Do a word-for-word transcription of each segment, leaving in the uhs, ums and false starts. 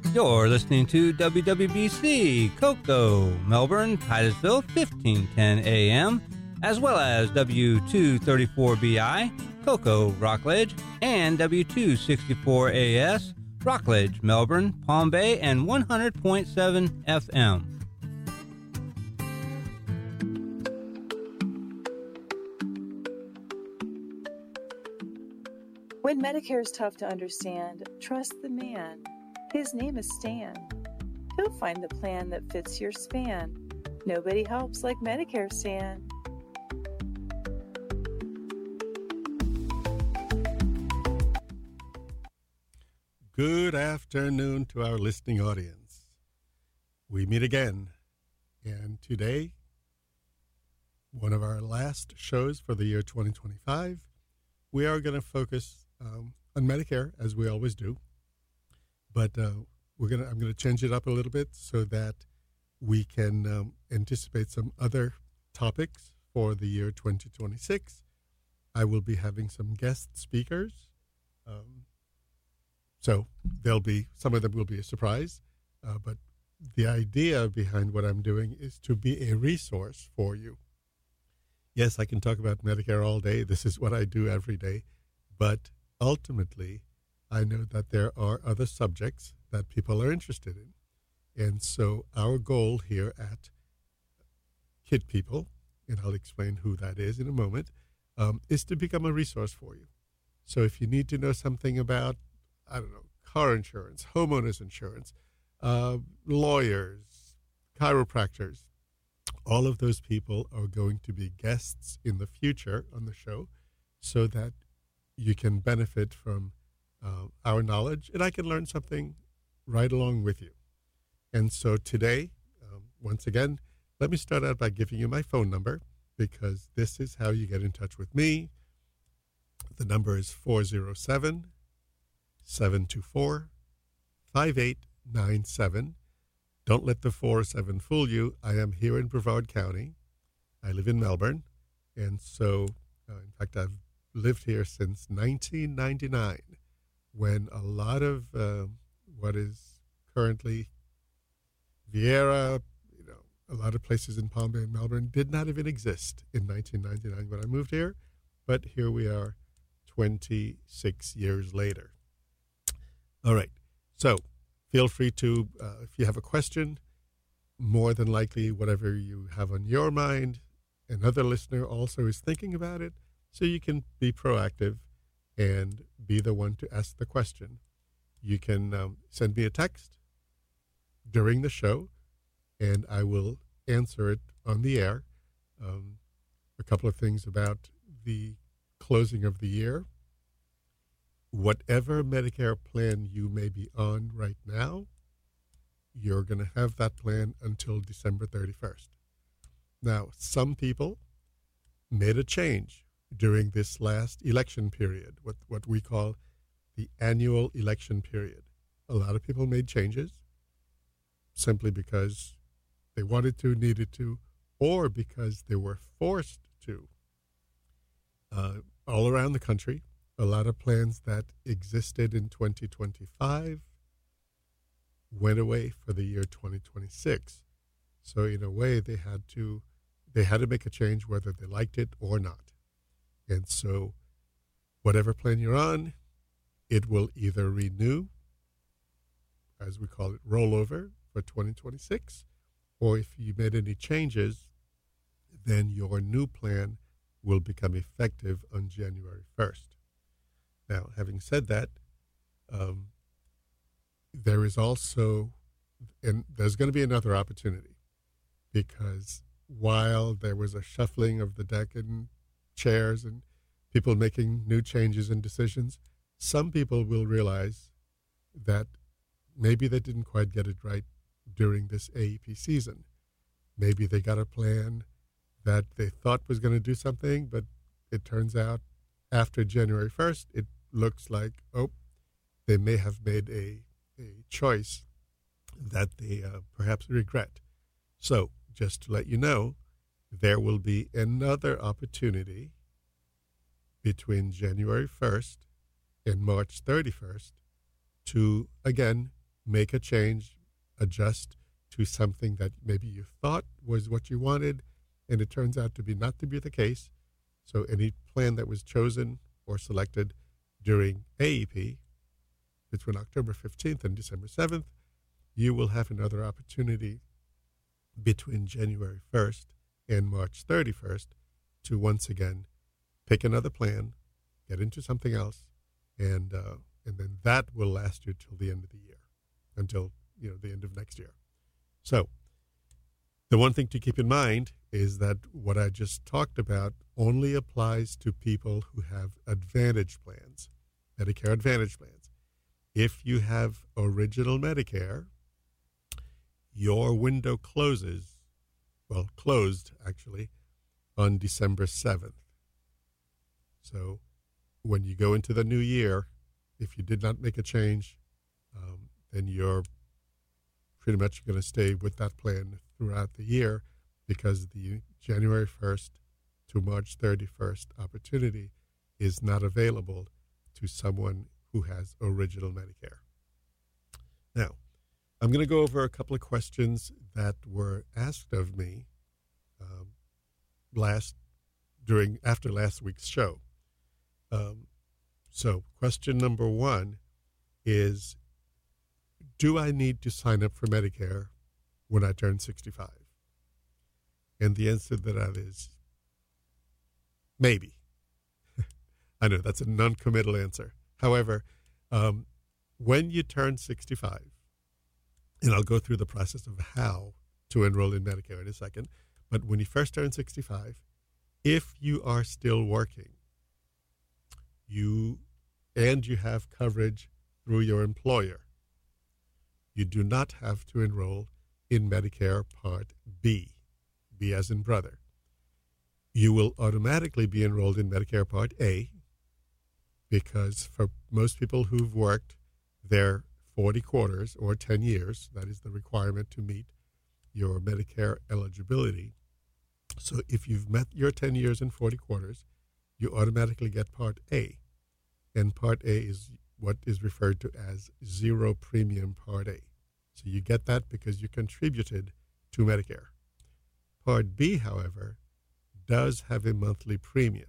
You're listening to W W B C, Cocoa, Melbourne, Titusville, fifteen ten A M, as well as W two thirty-four B I, Cocoa, Rockledge, and W two sixty-four A S, Rockledge, Melbourne, Palm Bay, and one hundred point seven F M. When Medicare is tough to understand, trust the man. His name is Stan. He'll find the plan that fits your span. Nobody helps like Medicare, Stan. Good afternoon to our listening audience. We meet again, and today, one of our last shows for the year twenty twenty-five, we are going to focus um, on Medicare, as we always do. But uh, we're gonna. I'm going to change it up a little bit so that we can um, anticipate some other topics for the year twenty twenty-six. I will be having some guest speakers, um, so there'll be some of them will be a surprise. Uh, but the idea behind what I'm doing is to be a resource for you. Yes, I can talk about Medicare all day. This is what I do every day, but ultimately, I know that there are other subjects that people are interested in. And so our goal here at Kid People, and I'll explain who that is in a moment, um, is to become a resource for you. So if you need to know something about, I don't know, car insurance, homeowners insurance, uh, lawyers, chiropractors, all of those people are going to be guests in the future on the show so that you can benefit from Uh, our knowledge, and I can learn something right along with you. And so today, um, once again, let me start out by giving you my phone number, because this is how you get in touch with me. The number is four oh seven, seven two four, five eight nine seven. Don't let the four oh seven fool you. I am here in Brevard County. I live in Melbourne, and so, uh, in fact, I've lived here since nineteen ninety-nine. When a lot of uh, what is currently Vieira, you know, a lot of places in Palm Bay and Melbourne did not even exist in nineteen ninety-nine when I moved here, but here we are twenty-six years later. All right, so feel free to, uh, if you have a question, more than likely whatever you have on your mind, another listener also is thinking about it, so you can be proactive and be the one to ask the question. You can um, send me a text during the show, and I will answer it on the air. Um, a couple of things about the closing of the year. Whatever Medicare plan you may be on right now, you're going to have that plan until December thirty-first. Now, some people made a change during this last election period, what, what we call the annual election period. A lot of people made changes simply because they wanted to, needed to, or because they were forced to. Uh, all around the country, a lot of plans that existed in twenty twenty-five went away for the year twenty twenty-six. So in a way, they had to, they had to make a change whether they liked it or not. And so whatever plan you're on, it will either renew, as we call it, rollover for twenty twenty-six, or if you made any changes, then your new plan will become effective on January first. Now, having said that, um, there is also, and there's going to be another opportunity, because while there was a shuffling of the deck and chairs and people making new changes and decisions, some people will realize that maybe they didn't quite get it right during this A E P season. Maybe they got a plan that they thought was going to do something, but it turns out after January first, it looks like, oh, they may have made a, a choice that they uh, perhaps regret. So just to let you know, there will be another opportunity between January first and March thirty-first to, again, make a change, adjust to something that maybe you thought was what you wanted, and it turns out to be not to be the case. So any plan that was chosen or selected during A E P between October fifteenth and December seventh, you will have another opportunity between January first and March thirty-first to once again pick another plan, get into something else, and uh, and then that will last you till the end of the year, until you know the end of next year. So the one thing to keep in mind is that what I just talked about only applies to people who have Advantage plans, Medicare Advantage plans. If you have Original Medicare, your window closes, well, closed actually, on December seventh. So when you go into the new year, if you did not make a change, um, then you're pretty much going to stay with that plan throughout the year, because the January first to March thirty-first opportunity is not available to someone who has Original Medicare. Now, I'm going to go over a couple of questions that were asked of me um, last during after last week's show. Um, so, question number one is, do I need to sign up for Medicare when I turn sixty-five? And the answer to that is maybe. I know that's a non-committal answer. However, um, when you turn sixty-five, and I'll go through the process of how to enroll in Medicare in a second, but when you first turn sixty-five, if you are still working, you and you have coverage through your employer, you do not have to enroll in Medicare Part B, B as in brother. You will automatically be enrolled in Medicare Part A, because for most people who've worked their forty quarters or ten years, that is the requirement to meet your Medicare eligibility. So if you've met your ten years and forty quarters, you automatically get Part A. And Part A is what is referred to as zero premium Part A. So you get that because you contributed to Medicare. Part B, however, does have a monthly premium.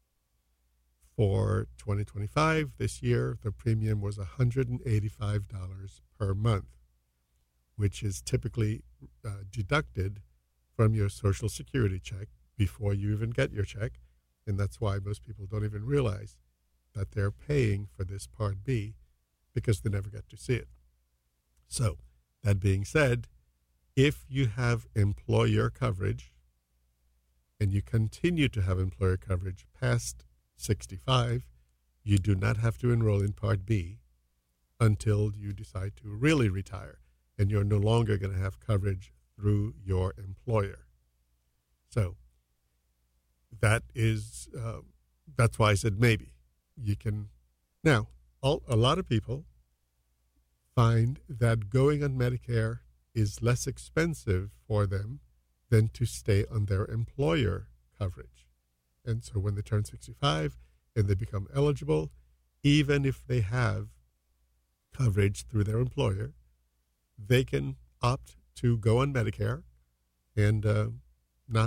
For twenty twenty-five, this year, the premium was one hundred eighty-five dollars per month, which is typically uh, deducted from your Social Security check before you even get your check. And that's why most people don't even realize that they're paying for this Part B, because they never get to see it. So, that being said, if you have employer coverage and you continue to have employer coverage past sixty-five, you do not have to enroll in Part B until you decide to really retire, and you're no longer going to have coverage through your employer. So that is uh, that's why I said maybe. You can now. All, a lot of people find that going on Medicare is less expensive for them than to stay on their employer coverage. And so when they turn sixty-five and they become eligible, even if they have coverage through their employer, they can opt to go on Medicare and uh, not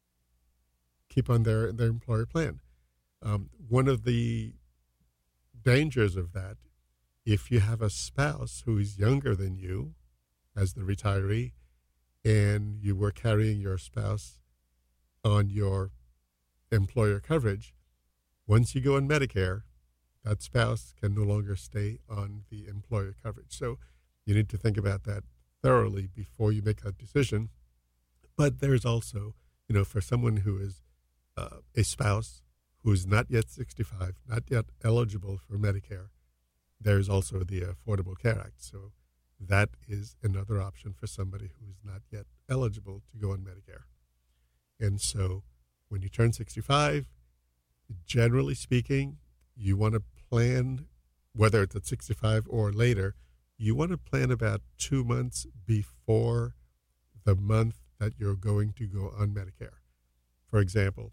keep on their, their employer plan. Um, one of the dangers of that, if you have a spouse who is younger than you as the retiree, and you were carrying your spouse on your employer coverage, once you go on Medicare, that spouse can no longer stay on the employer coverage. So you need to think about that thoroughly before you make that decision. But there's also, you know, for someone who is uh, a spouse who is not yet sixty-five, not yet eligible for Medicare, there's also the Affordable Care Act. So that is another option for somebody who is not yet eligible to go on Medicare. And so when you turn sixty-five, generally speaking, you want to plan, whether it's at sixty-five or later, you want to plan about two months before the month that you're going to go on Medicare. For example,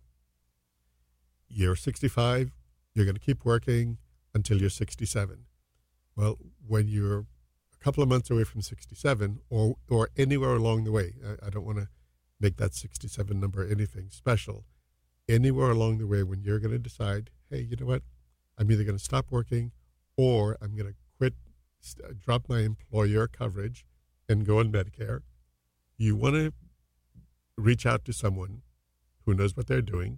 you're sixty-five, you're going to keep working until you're sixty-seven. Well, when you're a couple of months away from sixty-seven or, or anywhere along the way. I, I don't want to make that sixty-seven number anything special. Anywhere along the way when you're going to decide, hey, you know what? I'm either going to stop working or I'm going to quit, st- drop my employer coverage and go on Medicare. You want to reach out to someone who knows what they're doing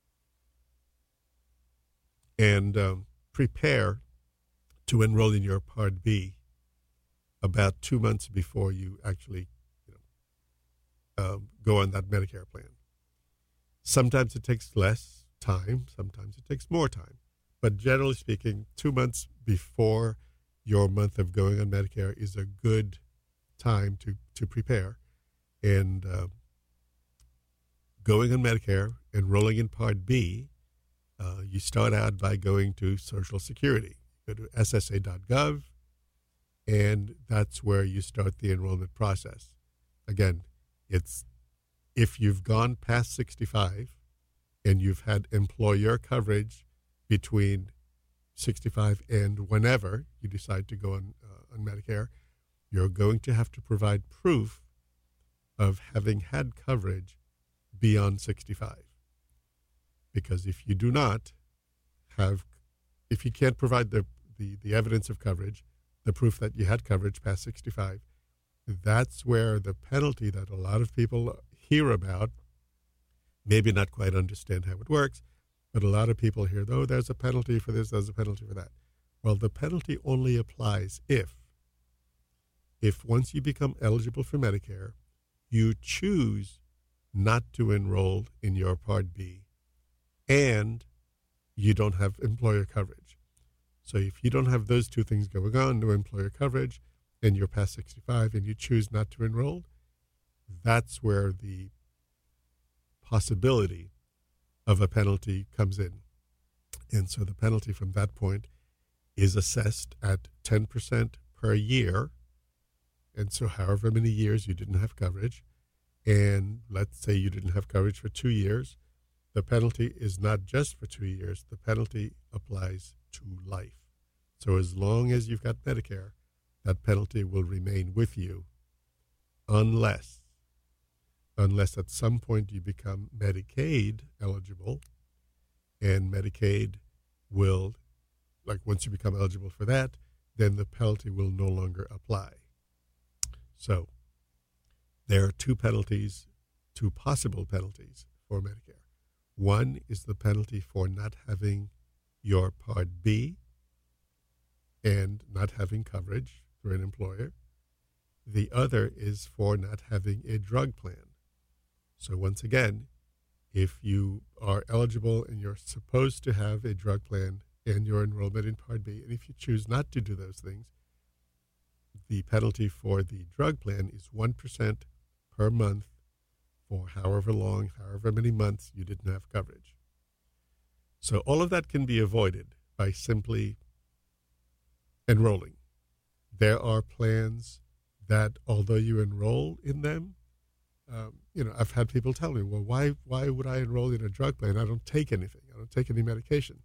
and um, prepare to enroll in your Part B about two months before you actually you know, uh, go on that Medicare plan. Sometimes it takes less time. Sometimes it takes more time. But generally speaking, two months before your month of going on Medicare is a good time to, to prepare. And uh, going on Medicare, enrolling in Part B, uh, you start out by going to Social Security. Go to S S A dot gov, and that's where you start the enrollment process. Again, it's if you've gone past sixty-five and you've had employer coverage between sixty-five and whenever you decide to go on, uh, on Medicare, you're going to have to provide proof of having had coverage beyond sixty-five. Because if you do not have, if you can't provide the, the, the evidence of coverage, the proof that you had coverage past sixty-five, that's where the penalty that a lot of people hear about, maybe not quite understand how it works, but a lot of people hear, oh, there's a penalty for this, there's a penalty for that. Well, the penalty only applies if, if once you become eligible for Medicare, you choose not to enroll in your Part B and you don't have employer coverage. So if you don't have those two things going on, no employer coverage, and you're past sixty-five and you choose not to enroll, that's where the possibility of a penalty comes in. And so the penalty from that point is assessed at ten percent per year. And so however many years you didn't have coverage, and let's say you didn't have coverage for two years, the penalty is not just for two years. The penalty applies to life. So as long as you've got Medicare, that penalty will remain with you unless, unless at some point you become Medicaid eligible, and Medicaid will, like once you become eligible for that, then the penalty will no longer apply. So there are two penalties, two possible penalties for Medicare. One is the penalty for not having your Part B and not having coverage through an employer. The other is for not having a drug plan. So once again, if you are eligible and you're supposed to have a drug plan and your enrollment in Part B, and if you choose not to do those things, the penalty for the drug plan is one percent per month for however long, however many months you didn't have coverage. So all of that can be avoided by simply enrolling. There are plans that, although you enroll in them, um, you know, I've had people tell me, well, why why would I enroll in a drug plan? I don't take anything. I don't take any medication.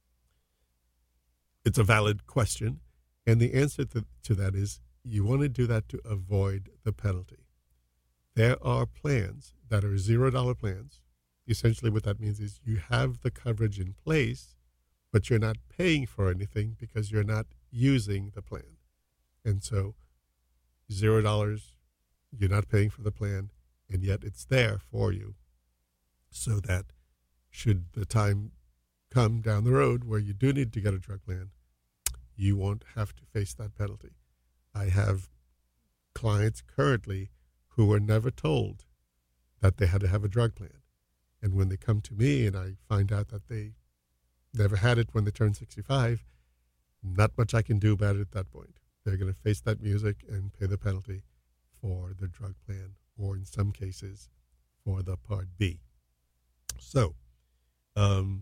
It's a valid question, and the answer to, to that is you want to do that to avoid the penalty. There are plans that are zero dollar plans. Essentially what that means is you have the coverage in place, but you're not paying for anything because you're not using the plan. And so zero dollars, you're not paying for the plan, and yet it's there for you so that should the time come down the road where you do need to get a drug plan, you won't have to face that penalty. I have clients currently who were never told that they had to have a drug plan. And when they come to me and I find out that they never had it when they turned sixty-five, not much I can do about it at that point. They're going to face that music and pay the penalty for the drug plan, or in some cases, for the Part B. So, um,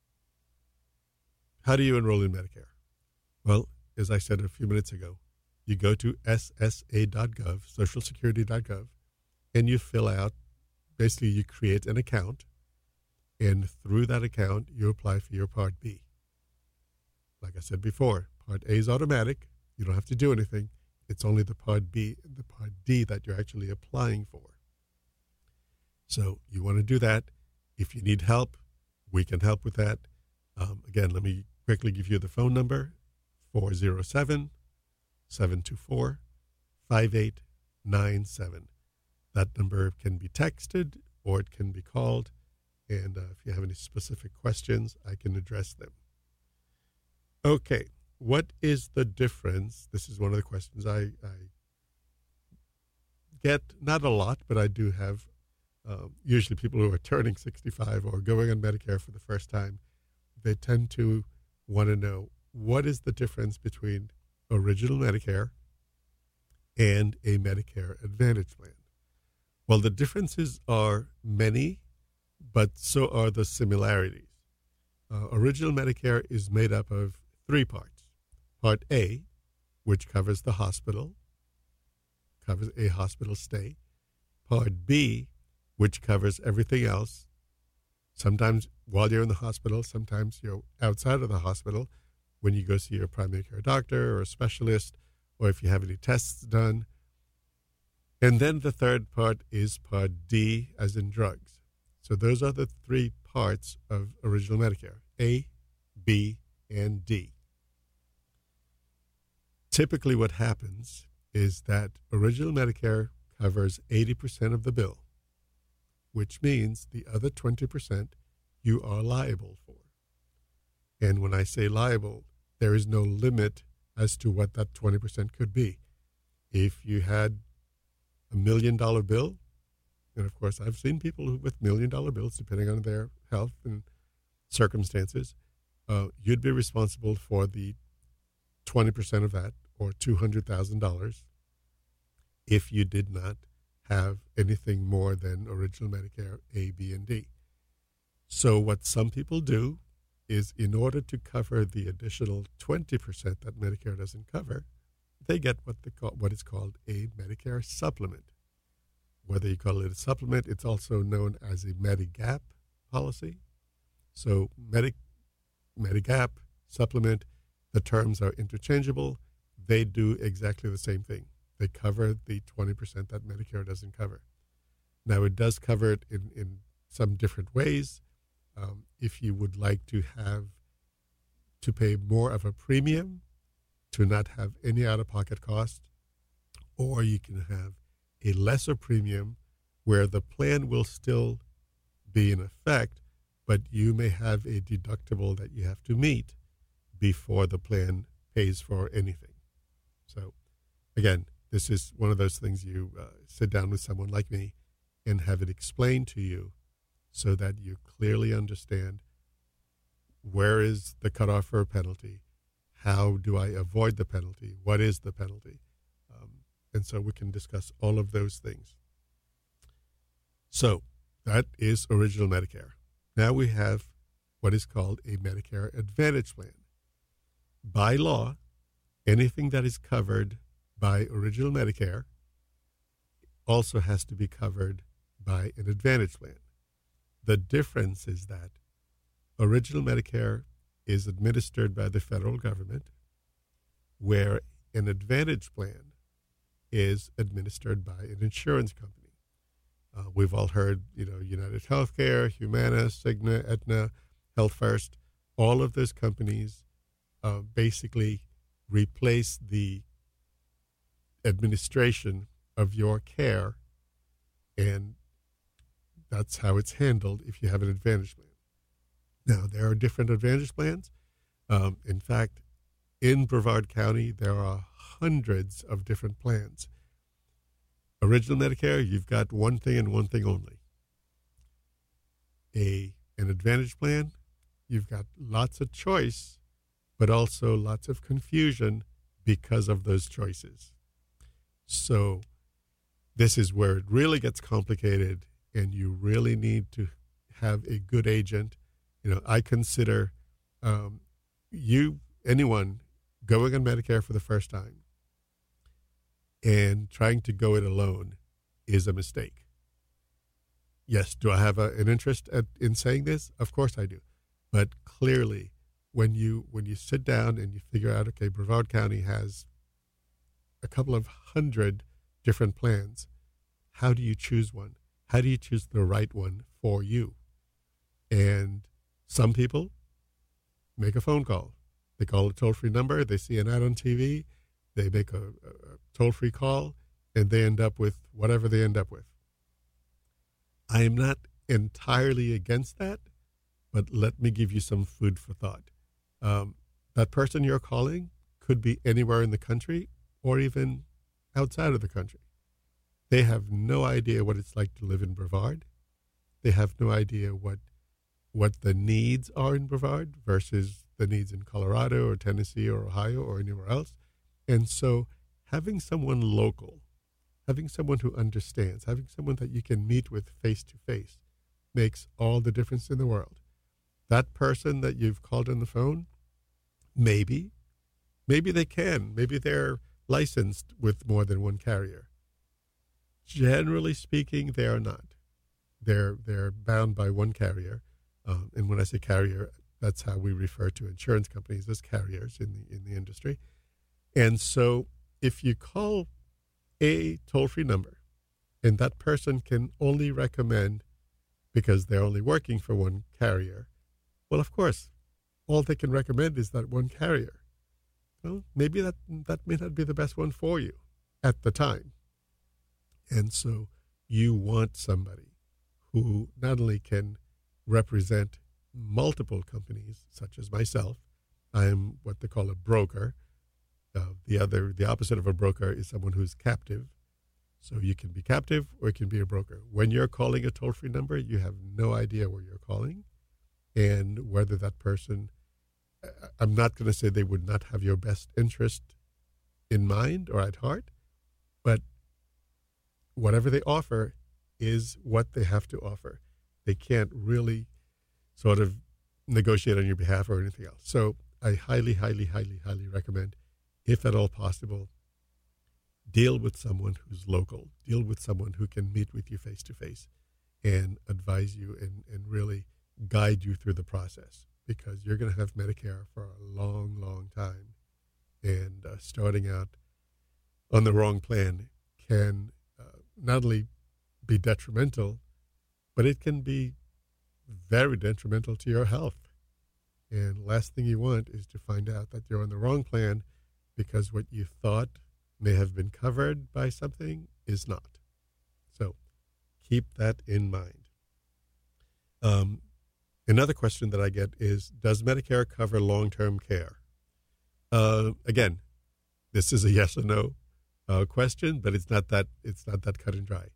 how do you enroll in Medicare? Well, as I said a few minutes ago, you go to S S A dot gov, social security dot gov, and you fill out, basically you create an account, and through that account, you apply for your Part B. Like I said before, Part A is automatic. You don't have to do anything. It's only the Part B, the Part D that you're actually applying for. So you want to do that. If you need help, we can help with that. Um, again, let me quickly give you the phone number, four oh seven, seven two four, five eight nine seven. That number can be texted or it can be called. And uh, if you have any specific questions, I can address them. Okay, what is the difference? This is one of the questions I, I get, not a lot, but I do have um, usually people who are turning sixty-five or going on Medicare for the first time. They tend to want to know, what is the difference between original Medicare and a Medicare Advantage plan? Well, the differences are many, but so are the similarities. Uh, original Medicare is made up of three parts. Part A, which covers the hospital, covers a hospital stay. Part B, which covers everything else. Sometimes while you're in the hospital, sometimes you're outside of the hospital when you go see your primary care doctor or a specialist, or if you have any tests done. And then the third part is Part D, as in drugs. So those are the three parts of original Medicare, A, B, and D. Typically what happens is that original Medicare covers eighty percent of the bill, which means the other twenty percent you are liable for. And when I say liable, there is no limit as to what that twenty percent could be. If you had a million dollar bill, and of course I've seen people who, with million dollar bills, depending on their health and circumstances, uh, you'd be responsible for the twenty percent of that, or two hundred thousand dollars, if you did not have anything more than original Medicare A, B, and D. So what some people do is, in order to cover the additional twenty percent that Medicare doesn't cover, they get what they call, what is called a Medicare supplement. Whether you call it a supplement, it's also known as a Medigap policy. So Medi, Medigap, supplement, the terms are interchangeable. They do exactly the same thing. They cover the twenty percent that Medicare doesn't cover. Now, it does cover it in, in some different ways. Um, if you would like to have to pay more of a premium to not have any out-of-pocket cost, or you can have a lesser premium where the plan will still be in effect, but you may have a deductible that you have to meet before the plan pays for anything. So, again, this is one of those things you uh, sit down with someone like me and have it explained to you so that you clearly understand where is the cutoff for a penalty, how do I avoid the penalty, what is the penalty, um, and so we can discuss all of those things. So that is original Medicare. Now we have what is called a Medicare Advantage plan. By law, anything that is covered by original Medicare also has to be covered by an Advantage plan. The difference is that original Medicare is administered by the federal government, where an Advantage plan is administered by an insurance company. Uh, we've all heard, you know, United Healthcare, Humana, Cigna, Aetna, Health First. All of those companies uh, basically replace the administration of your care, and that's how it's handled if you have an Advantage plan. Now, there are different Advantage plans. Um, in fact, in Brevard County, there are hundreds of different plans. Original Medicare, you've got one thing and one thing only. A, an Advantage plan, you've got lots of choice, but also lots of confusion because of those choices. So this is where it really gets complicated, and you really need to have a good agent. You know, I consider um, you, anyone going on Medicare for the first time and trying to go it alone is a mistake. Yes, do I have a, an interest at, in saying this? Of course I do. But clearly, when you when you sit down and you figure out, okay, Brevard County has a couple of hundred different plans. How do you choose one? How do you choose the right one for you? And some people make a phone call. They call a toll-free number. They see an ad on T V. They make a, a toll-free call, and they end up with whatever they end up with. I am not entirely against that, but let me give you some food for thought. Um, that person you're calling could be anywhere in the country or even outside of the country. They have no idea what it's like to live in Brevard. They have no idea what what the needs are in Brevard versus the needs in Colorado or Tennessee or Ohio or anywhere else. And so having someone local, having someone who understands, having someone that you can meet with face-to-face makes all the difference in the world. That person that you've called on the phone, maybe, maybe they can. Maybe they're licensed with more than one carrier. Generally speaking, they are not. They're they're bound by one carrier. Um, and when I say carrier, that's how we refer to insurance companies, as carriers in the in the industry. And so if you call a toll-free number and that person can only recommend, because they're only working for one carrier, well, of course, all they can recommend is that one carrier. Well, maybe that that may not be the best one for you at the time. And so you want somebody who not only can represent multiple companies, such as myself. I am what they call a broker. Uh, the other, the opposite of a broker is someone who's captive. So you can be captive or you can be a broker. When you're calling a toll-free number, you have no idea where you're calling and whether that person, I'm not going to say they would not have your best interest in mind or at heart, but whatever they offer is what they have to offer. They can't really sort of negotiate on your behalf or anything else. So I highly, highly, highly, highly recommend, if at all possible, deal with someone who's local. Deal with someone who can meet with you face to face and advise you and, and really guide you through the process, because you're going to have Medicare for a long, long time. And uh, starting out on the wrong plan can uh, not only be detrimental, but it can be very detrimental to your health. And last thing you want is to find out that you're on the wrong plan because what you thought may have been covered by something is not. So keep that in mind. Um, another question that I get is, does Medicare cover long-term care? Uh, again, this is a yes or no uh, question, but it's not that it's not that cut and dry.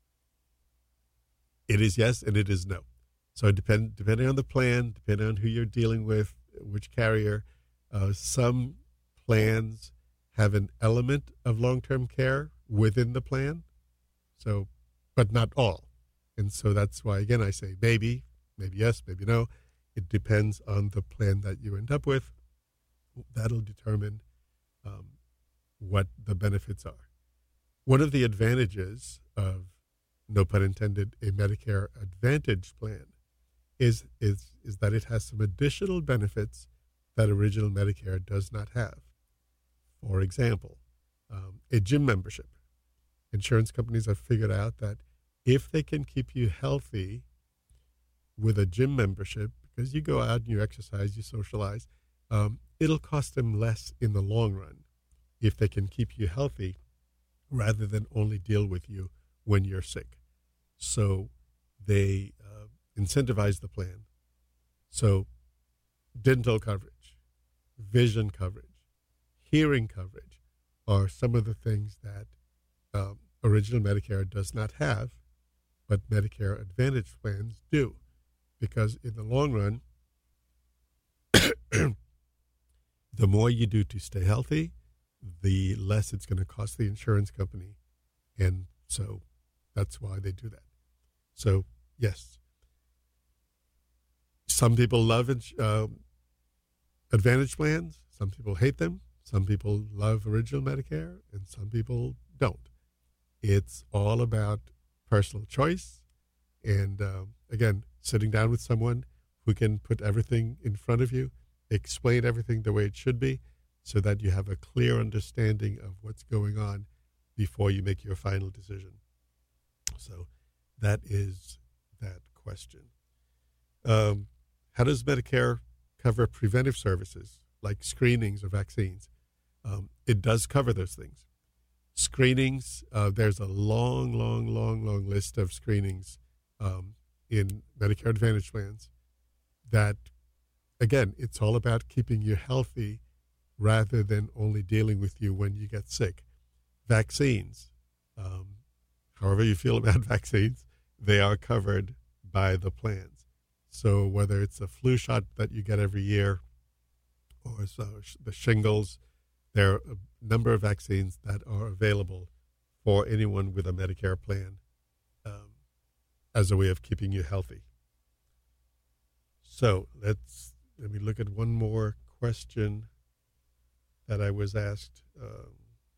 It is yes and it is no. So depend, depending on the plan, depending on who you're dealing with, which carrier, uh, some plans have an element of long-term care within the plan, so, but not all. And so that's why, again, I say maybe, maybe yes, maybe no. It depends on the plan that you end up with. That'll determine um, what the benefits are. One of the advantages of, no pun intended, a Medicare Advantage plan is is is that it has some additional benefits that original Medicare does not have. For example, um, a gym membership. Insurance companies have figured out that if they can keep you healthy with a gym membership, because you go out and you exercise, you socialize, um, it'll cost them less in the long run if they can keep you healthy rather than only deal with you when you're sick. So they uh, incentivize the plan. So dental coverage, vision coverage, hearing coverage are some of the things that um, original Medicare does not have, but Medicare Advantage plans do. Because in the long run, the more you do to stay healthy, the less it's going to cost the insurance company. And so that's why they do that. So, yes. Some people love uh, Advantage plans. Some people hate them. Some people love original Medicare, and some people don't. It's all about personal choice. And uh, again, sitting down with someone who can put everything in front of you, explain everything the way it should be, so that you have a clear understanding of what's going on before you make your final decision. So that is that question. Um, how does Medicare cover preventive services like screenings or vaccines? Um, it does cover those things. Screenings, uh, there's a long, long, long, long list of screenings um, in Medicare Advantage plans that, again, it's all about keeping you healthy rather than only dealing with you when you get sick. Vaccines, um, however you feel about vaccines, they are covered by the plans. So whether it's a flu shot that you get every year or so the shingles, there are a number of vaccines that are available for anyone with a Medicare plan um, as a way of keeping you healthy. So let's let me look at one more question that I was asked. Um,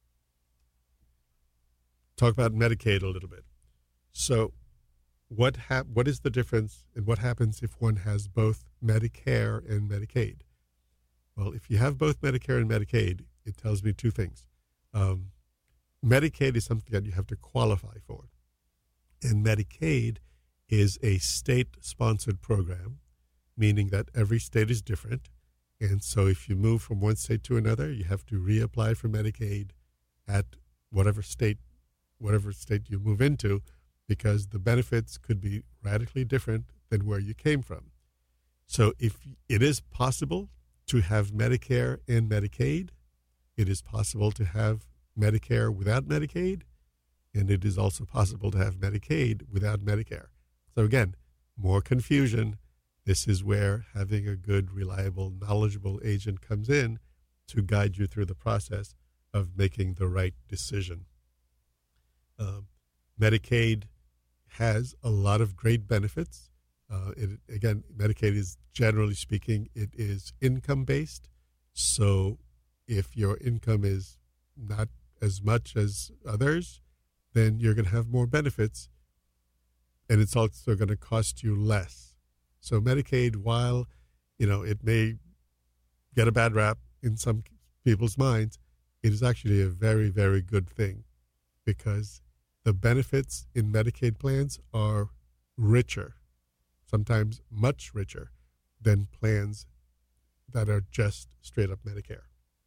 talk about Medicaid a little bit. So what hap- what is the difference and what happens if one has both Medicare and Medicaid? Well, if you have both Medicare and Medicaid, it tells me two things. Um, Medicaid is something that you have to qualify for. And Medicaid is a state-sponsored program, meaning that every state is different. And so if you move from one state to another, you have to reapply for Medicaid at whatever state, whatever state you move into, because the benefits could be radically different than where you came from. So if it is possible to have Medicare and Medicaid, it is possible to have Medicare without Medicaid, and it is also possible to have Medicaid without Medicare. So again, more confusion. This is where having a good, reliable, knowledgeable agent comes in to guide you through the process of making the right decision. Um, Medicaid has a lot of great benefits. Uh, it, again, Medicaid is, generally speaking, it is income-based. So if your income is not as much as others, then you're going to have more benefits, and it's also going to cost you less. So Medicaid, while, you know, it may get a bad rap in some people's minds, it is actually a very, very good thing, because the benefits in Medicaid plans are richer, sometimes much richer than plans that are just straight up Medicare.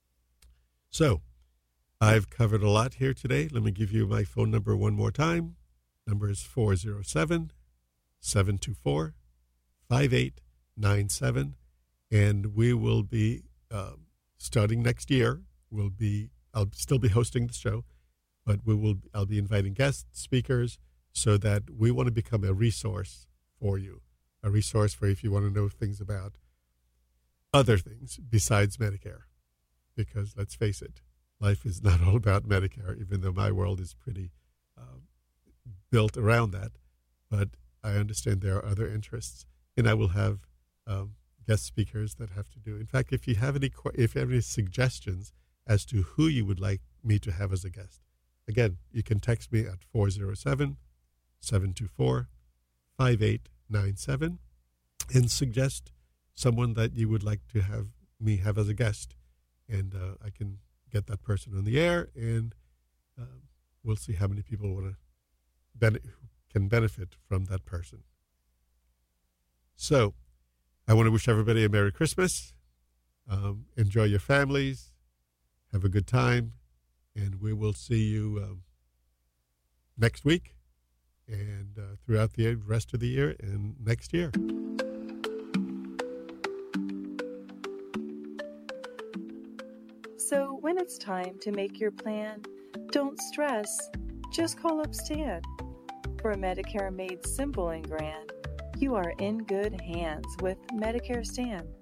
So I've covered a lot here today. Let me give you my phone number one more time. Number is four oh seven, seven two four, five eight nine seven. And we will be, um, starting next year, we'll be, I'll still be hosting the show, but we will, I'll be inviting guest speakers so that we want to become a resource for you, a resource for if you want to know things about other things besides Medicare. Because let's face it, life is not all about Medicare, even though my world is pretty um, built around that. But I understand there are other interests, and I will have um, guest speakers that have to do. In fact, if you have any, if you have any suggestions as to who you would like me to have as a guest, again, you can text me at four oh seven, seven two four, five eight nine seven and suggest someone that you would like to have me have as a guest. And uh, I can get that person on the air, and um, we'll see how many people want to ben- can benefit from that person. So I want to wish everybody a Merry Christmas. Um, enjoy your families. Have a good time. And we will see you um, next week and uh, throughout the rest of the year and next year. So when it's time to make your plan, don't stress, just call up Stan. For Medicare made simple and grand, you are in good hands with Medicare Stan.